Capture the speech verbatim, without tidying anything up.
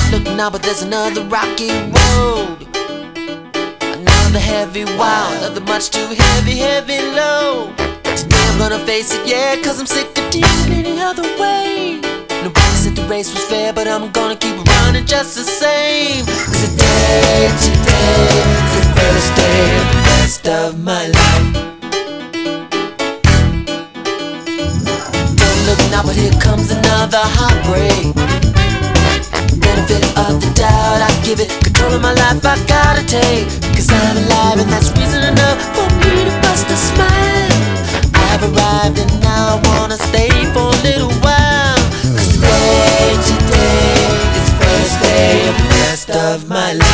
Look now, but there's another rocky road, another heavy wow, another much too heavy, heavy load. Today I'm gonna face it, yeah, cause I'm sick of dealing any other way. Nobody said the race was fair, but I'm gonna keep running just the same. Cause today, today is the first day of the rest of my life. Don't look now, but here comes another heartbreak. Benefit of the doubt, I give it. Control of my life I gotta take. Cause I'm alive and that's reason enough for me to bust a smile. I've arrived and now I wanna stay for a little while. Cause today, today is the first day of the rest of my life.